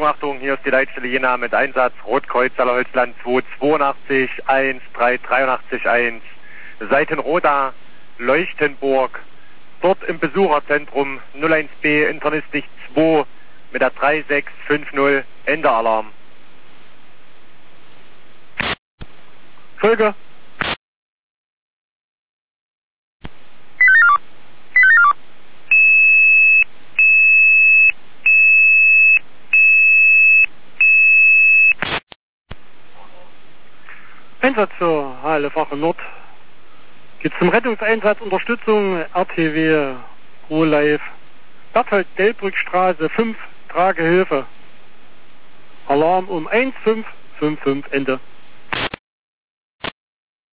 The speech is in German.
Achtung, hier ist die Leitstelle Jena mit Einsatz Rotkreuz Allerholzland 282 13883 1 Seitenroda Leuchtenburg. Dort im Besucherzentrum 01B Internistik 2 mit der 3650 Ende Alarm. Folge. Einsatz zur Halle-Fache Nord. Geht zum Rettungseinsatz Unterstützung RTW Ruhe-Live. Berthold-Delbrück-Straße 5, Tragehilfe. Alarm um 1555 Ende.